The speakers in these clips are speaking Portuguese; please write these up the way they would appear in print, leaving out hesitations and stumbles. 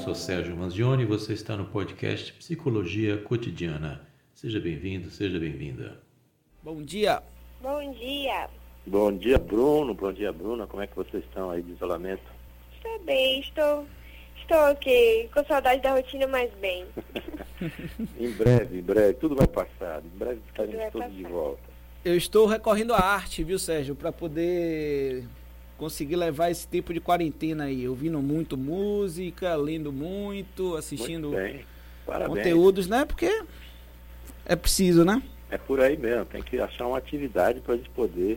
sou Sérgio Manzioni e você está no podcast Psicologia Cotidiana. Seja bem-vindo, seja bem-vinda. Bom dia. Bom dia. Bom dia, Bruno. Bom dia, Bruna. Como é que vocês estão aí de isolamento? Estou bem, estou ok. Com saudade da rotina, mas bem. Em breve, tudo vai passar. Em breve estaremos todos de volta. Eu estou recorrendo à arte, viu, Sérgio, para poder conseguir levar esse tempo de quarentena aí, ouvindo muito música, lendo muito, assistindo conteúdos, né? Porque é preciso, né? É por aí mesmo, tem que achar uma atividade para a gente poder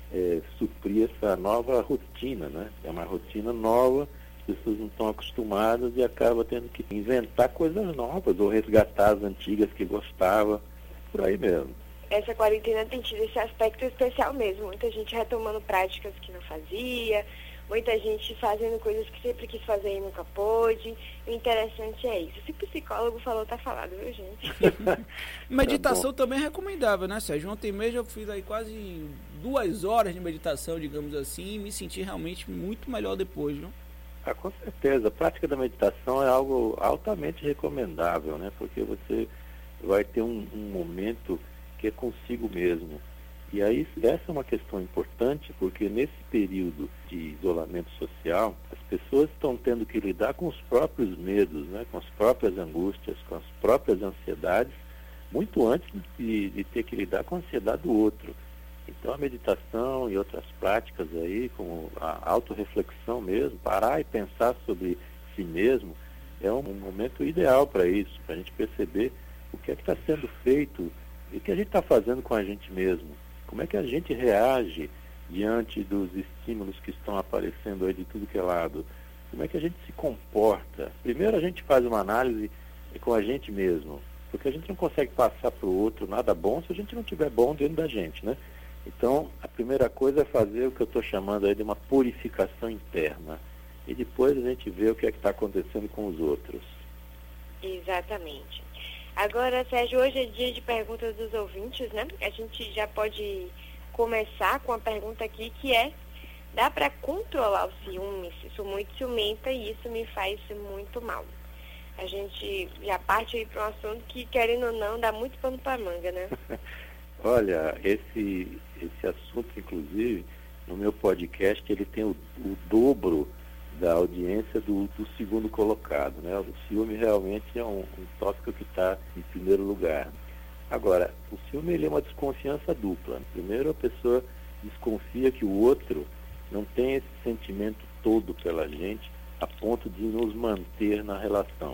suprir essa nova rotina, né? É uma rotina nova, as pessoas não estão acostumadas e acaba tendo que inventar coisas novas ou resgatar as antigas que gostava, por aí mesmo. Essa quarentena tem tido esse aspecto especial mesmo. Muita gente retomando práticas que não fazia, muita gente fazendo coisas que sempre quis fazer e nunca pôde. O interessante é isso. Se o psicólogo falou, tá falado, viu, gente? Meditação também é recomendável, né, Sérgio? Ontem mesmo eu fiz aí quase 2 horas de meditação, digamos assim, e me senti realmente muito melhor depois, viu? Com certeza. A prática da meditação é algo altamente recomendável, né? Porque você vai ter um momento que é consigo mesmo. E aí essa é uma questão importante, porque nesse período de isolamento social, as pessoas estão tendo que lidar com os próprios medos, né, com as próprias angústias, com as próprias ansiedades, muito antes de ter que lidar com a ansiedade do outro. Então a meditação e outras práticas aí, como a autorreflexão mesmo, parar e pensar sobre si mesmo, é um momento ideal para isso, para a gente perceber o que é que está sendo feito e o que a gente está fazendo com a gente mesmo. Como é que a gente reage diante dos estímulos que estão aparecendo aí de tudo que é lado? Como é que a gente se comporta? Primeiro a gente faz uma análise com a gente mesmo, porque a gente não consegue passar para o outro nada bom se a gente não tiver bom dentro da gente, né? Então, a primeira coisa é fazer o que eu estou chamando aí de uma purificação interna. E depois a gente vê o que é que está acontecendo com os outros. Exatamente. Agora, Sérgio, hoje é dia de perguntas dos ouvintes, né? A gente já pode começar com a pergunta aqui, que é: dá para controlar o ciúme? Sou muito ciumenta e isso me faz muito mal. A gente já parte aí para um assunto que, querendo ou não, dá muito pano para manga, né? Olha, esse assunto, inclusive, no meu podcast, ele tem o dobro da audiência do segundo colocado, né? O ciúme realmente é um tópico que está em primeiro lugar. Agora, o ciúme ele é uma desconfiança dupla. Primeiro, a pessoa desconfia que o outro não tem esse sentimento todo pela gente a ponto de nos manter na relação.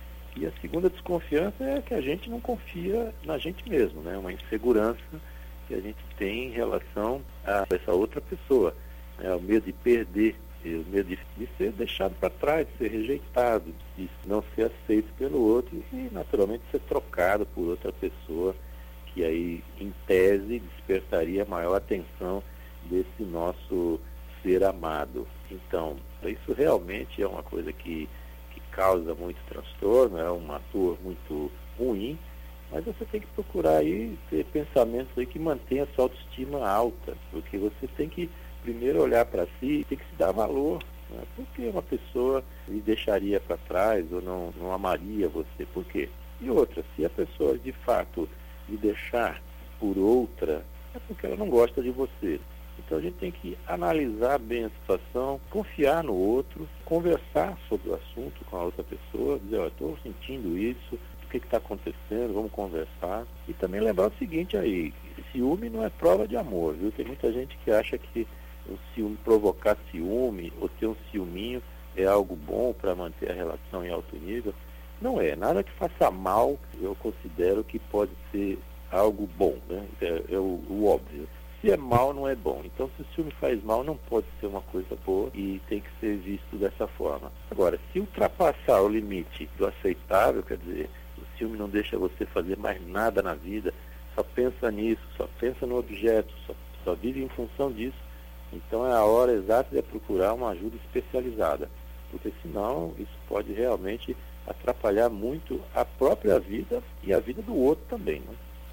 E a segunda desconfiança é que a gente não confia na gente mesmo, né? Uma insegurança que a gente tem em relação a essa outra pessoa, né? O medo de perder, o medo de ser deixado para trás, de ser rejeitado, de não ser aceito pelo outro e, naturalmente, ser trocado por outra pessoa que aí, em tese, despertaria maior atenção desse nosso ser amado. Então, isso realmente é uma coisa que causa muito transtorno, é uma dor muito ruim, mas você tem que procurar aí ter pensamentos aí que mantenham a sua autoestima alta, porque você tem que primeiro olhar para si e tem que se dar valor, né? Por que uma pessoa lhe deixaria para trás ou não amaria você? Por quê? E outra, se a pessoa de fato lhe deixar por outra, é porque ela não gosta de você. Então a gente tem que analisar bem a situação, confiar no outro, conversar sobre o assunto com a outra pessoa, dizer, estou sentindo isso, o que está acontecendo, vamos conversar. E também lembrar o seguinte aí, ciúme não é prova de amor, viu? Tem muita gente que acha que o ciúme, provocar ciúme ou ter um ciúminho é algo bom para manter a relação em alto nível. Não é, nada que faça mal, eu considero que pode ser algo bom, né? É o óbvio. Se é mal, não é bom. Então, se o ciúme faz mal, não pode ser uma coisa boa e tem que ser visto dessa forma. Agora, se ultrapassar o limite do aceitável, quer dizer, o ciúme não deixa você fazer mais nada na vida, só pensa nisso, só pensa no objeto, só vive em função disso, então é a hora exata de procurar uma ajuda especializada, porque senão isso pode realmente atrapalhar muito a própria vida e a vida do outro também, né?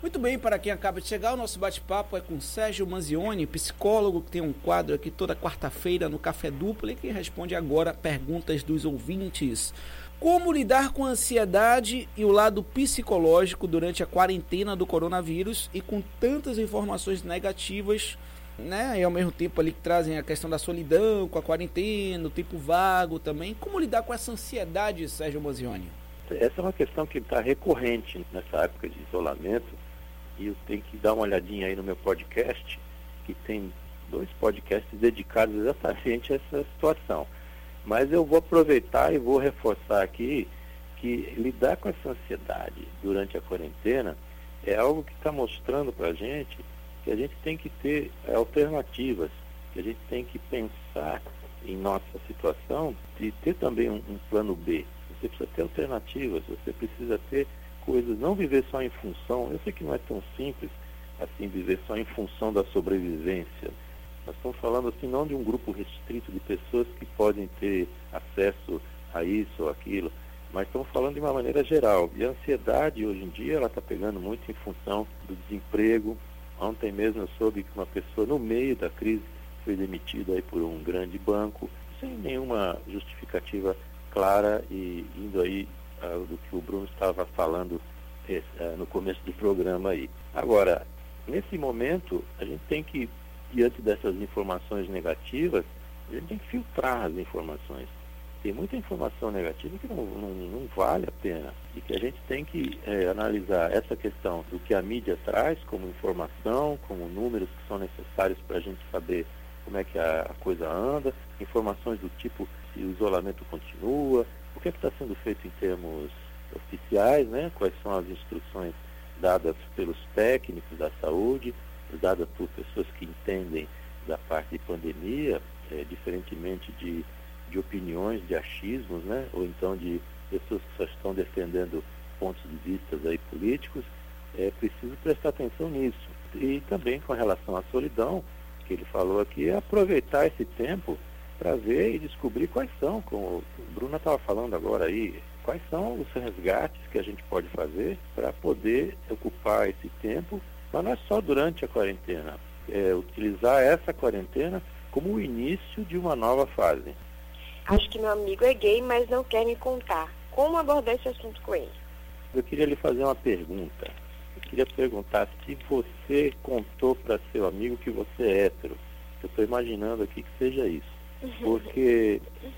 Muito bem, para quem acaba de chegar, o nosso bate-papo é com Sérgio Manzioni, psicólogo, que tem um quadro aqui toda quarta-feira no Café Duplo e que responde agora perguntas dos ouvintes. Como lidar com a ansiedade e o lado psicológico durante a quarentena do coronavírus e com tantas informações negativas, né? E ao mesmo tempo ali que trazem a questão da solidão com a quarentena, o tempo vago também. Como lidar com essa ansiedade, Sérgio Manzioni? Essa é uma questão que está recorrente nessa época de isolamento. E eu tenho que dar uma olhadinha aí no meu podcast, que tem 2 podcasts dedicados exatamente a essa situação. Mas eu vou aproveitar e vou reforçar aqui que lidar com essa ansiedade durante a quarentena é algo que está mostrando para a gente que a gente tem que ter alternativas, que a gente tem que pensar em nossa situação e ter também um plano B. Você precisa ter alternativas, você precisa ter coisas, não viver só em função, eu sei que não é tão simples assim viver só em função da sobrevivência. Nós estamos falando assim não de um grupo restrito de pessoas que podem ter acesso a isso ou aquilo, mas estamos falando de uma maneira geral. E a ansiedade hoje em dia ela está pegando muito em função do desemprego. Ontem mesmo eu soube que uma pessoa no meio da crise foi demitida aí por um grande banco, sem nenhuma justificativa clara e indo aí do que o Bruno estava falando no começo do programa aí. Agora, nesse momento, a gente tem que, diante dessas informações negativas, a gente tem que filtrar as informações. Tem muita informação negativa que não vale a pena e que a gente tem que analisar essa questão do que a mídia traz como informação, como números que são necessários para a gente saber como é que a coisa anda, informações do tipo se o isolamento continua, o que está sendo feito em termos oficiais, né? Quais são as instruções dadas pelos técnicos da saúde, dadas por pessoas que entendem da parte de pandemia, diferentemente de opiniões, de achismos, né? Ou então de pessoas que só estão defendendo pontos de vista aí políticos. É preciso prestar atenção nisso. E também com relação à solidão, que ele falou aqui, é aproveitar esse tempo para ver e descobrir quais são, como o Bruno estava falando agora aí, quais são os resgates que a gente pode fazer para poder ocupar esse tempo, mas não é só durante a quarentena, utilizar essa quarentena como o início de uma nova fase. Acho que meu amigo é gay, mas não quer me contar. Como abordar esse assunto com ele? Eu queria lhe fazer uma pergunta. Eu queria perguntar se você contou para seu amigo que você é hétero. Eu estou imaginando aqui que seja isso. Porque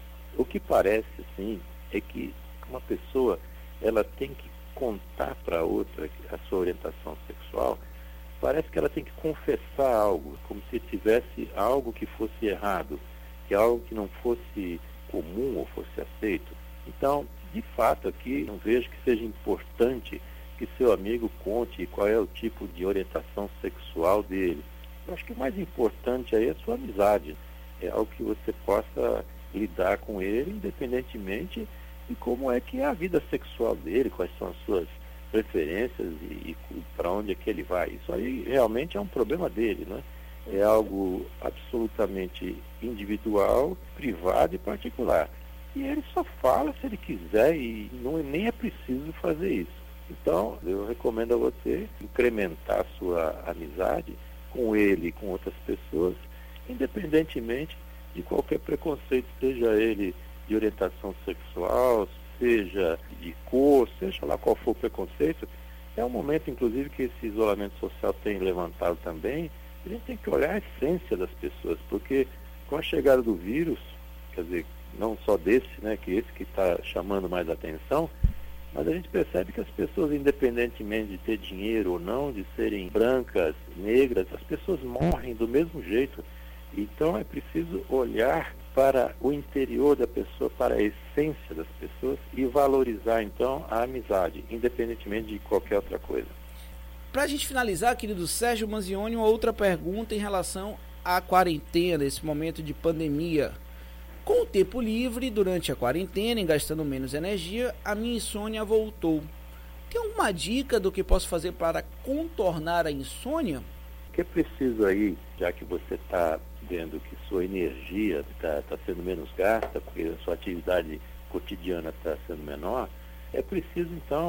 o que parece, assim, é que uma pessoa, ela tem que contar para outra a sua orientação sexual, parece que ela tem que confessar algo, como se tivesse algo que fosse errado, que algo que não fosse comum ou fosse aceito. Então, de fato, aqui não vejo que seja importante que seu amigo conte qual é o tipo de orientação sexual dele. Eu acho que o mais importante aí é a sua amizade. É algo que você possa lidar com ele, independentemente de como é que é a vida sexual dele, quais são as suas preferências e para onde é que ele vai. Isso aí realmente é um problema dele, né? É algo absolutamente individual, privado e particular. E ele só fala se ele quiser e nem é preciso fazer isso. Então, eu recomendo a você incrementar a sua amizade com ele e com outras pessoas, independentemente de qualquer preconceito, seja ele de orientação sexual, seja de cor, seja lá qual for o preconceito. É um momento, inclusive, que esse isolamento social tem levantado também. A gente tem que olhar a essência das pessoas, porque com a chegada do vírus, quer dizer, não só desse, né, que esse que está chamando mais atenção, mas a gente percebe que as pessoas, independentemente de ter dinheiro ou não, de serem brancas, negras, as pessoas morrem do mesmo jeito. Então é preciso olhar para o interior da pessoa, para a essência das pessoas e valorizar então a amizade, independentemente de qualquer outra coisa. Para a gente finalizar, querido Sérgio Manzioni, uma outra pergunta em relação à quarentena, esse momento de pandemia. Com o tempo livre, durante a quarentena, e gastando menos energia, a minha insônia voltou. Tem alguma dica do que posso fazer para contornar a insônia? O que é preciso aí, já que você está vendo que sua energia está sendo menos gasta, porque a sua atividade cotidiana está sendo menor, é preciso, então,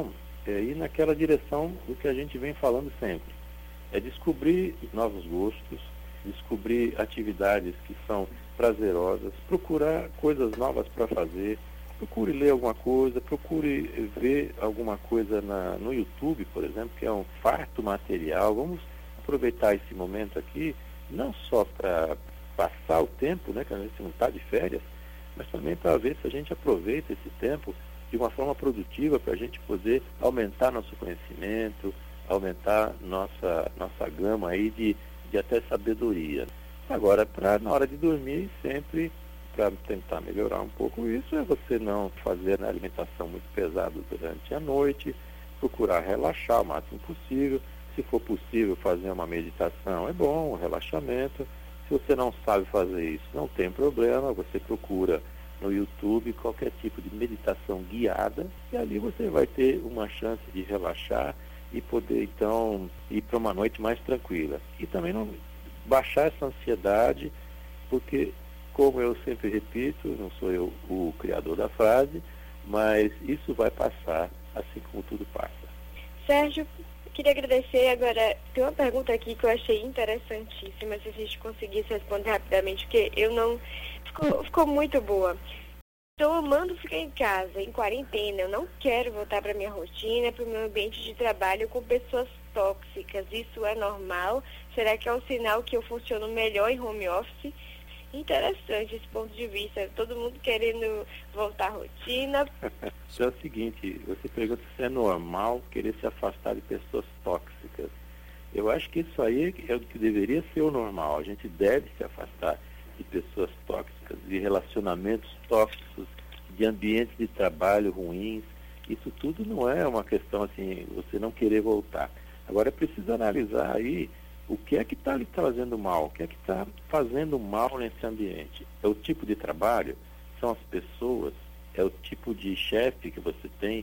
ir naquela direção do que a gente vem falando sempre. É descobrir novos gostos, descobrir atividades que são prazerosas, procurar coisas novas para fazer, procure ler alguma coisa, procure ver alguma coisa no YouTube, por exemplo, que é um farto material. Vamos aproveitar esse momento aqui, não só para passar o tempo, né, que a gente não está de férias, mas também para ver se a gente aproveita esse tempo de uma forma produtiva para a gente poder aumentar nosso conhecimento, aumentar nossa gama aí de até sabedoria. Agora, na hora de dormir, sempre para tentar melhorar um pouco isso, é você não fazer a alimentação muito pesada durante a noite, procurar relaxar o máximo possível. Se for possível fazer uma meditação, é bom, um relaxamento. Se você não sabe fazer isso, não tem problema, você procura no YouTube qualquer tipo de meditação guiada e ali você vai ter uma chance de relaxar e poder então ir para uma noite mais tranquila. E também não baixar essa ansiedade, porque, como eu sempre repito, não sou eu o criador da frase, mas isso vai passar, assim como tudo passa. Sérgio, queria agradecer. Agora, tem uma pergunta aqui que eu achei interessantíssima, se a gente conseguisse responder rapidamente, porque eu não... Ficou muito boa. Estou amando ficar em casa, em quarentena. Eu não quero voltar para minha rotina, para o meu ambiente de trabalho com pessoas tóxicas. Isso é normal? Será que é um sinal que eu funciono melhor em home office? Interessante esse ponto de vista. Todo mundo querendo voltar à rotina. Isso é o seguinte, você pergunta se é normal querer se afastar de pessoas tóxicas. Eu acho que isso aí é o que deveria ser o normal. A gente deve se afastar de pessoas tóxicas, de relacionamentos tóxicos, de ambientes de trabalho ruins. Isso tudo não é uma questão assim, você não querer voltar. Agora é preciso analisar aí o que é que está lhe trazendo mal, o que é que está fazendo mal nesse ambiente. É o tipo de trabalho, são as pessoas, é o tipo de chefe que você tem,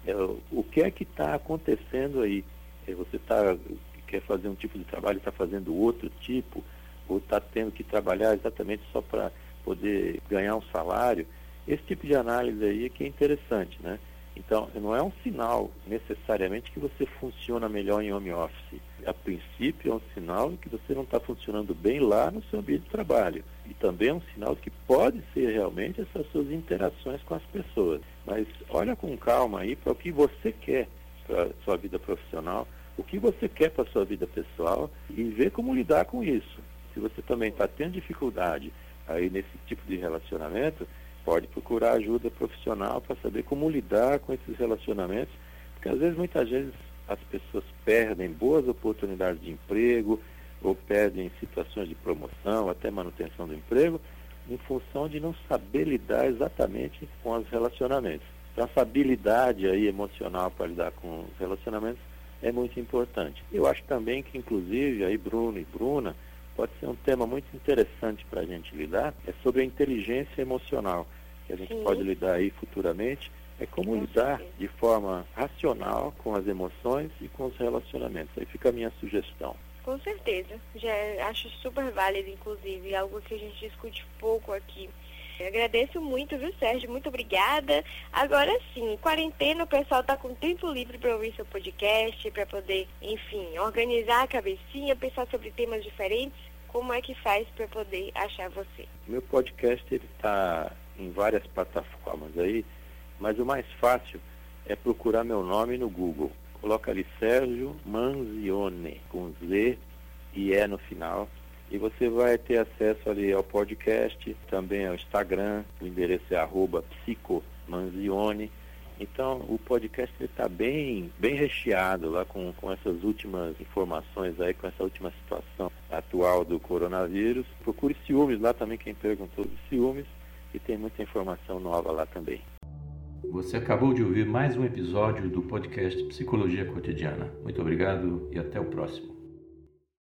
o que é que está acontecendo aí. Você quer fazer um tipo de trabalho e está fazendo outro tipo, ou está tendo que trabalhar exatamente só para poder ganhar um salário. Esse tipo de análise aí é que é interessante, né? Então, não é um sinal necessariamente que você funciona melhor em home office. A princípio, é um sinal que você não está funcionando bem lá no seu ambiente de trabalho. E também é um sinal de que pode ser realmente essas suas interações com as pessoas. Mas olha com calma aí para o que você quer para a sua vida profissional, o que você quer para a sua vida pessoal e ver como lidar com isso. Se você também está tendo dificuldade aí nesse tipo de relacionamento, pode procurar ajuda profissional para saber como lidar com esses relacionamentos, porque às vezes, muitas vezes, as pessoas perdem boas oportunidades de emprego ou perdem situações de promoção, até manutenção do emprego, em função de não saber lidar exatamente com os relacionamentos. Então, essa habilidade aí emocional para lidar com os relacionamentos é muito importante. Eu acho também que, inclusive, aí Bruno e Bruna, pode ser um tema muito interessante para a gente lidar, é sobre a inteligência emocional, que a gente pode lidar aí futuramente, é como lidar de forma racional com as emoções e com os relacionamentos. Aí fica a minha sugestão. Com certeza, já acho super válido, inclusive, algo que a gente discute pouco aqui. Eu agradeço muito, viu, Sérgio? Muito obrigada. Agora sim, quarentena, o pessoal está com tempo livre para ouvir seu podcast, para poder, enfim, organizar a cabecinha, pensar sobre temas diferentes. Como é que faz para poder achar você? Meu podcast está em várias plataformas aí, mas o mais fácil é procurar meu nome no Google. Coloca ali Sérgio Manzione, com Z e E no final. E você vai ter acesso ali ao podcast, também ao Instagram, o endereço é @psicomanzione. Então, o podcast está bem recheado lá com essas últimas informações aí, com essa última situação atual do coronavírus. Procure Ciúmes lá também, quem perguntou de Ciúmes, e tem muita informação nova lá também. Você acabou de ouvir mais um episódio do podcast Psicologia Cotidiana. Muito obrigado e até o próximo.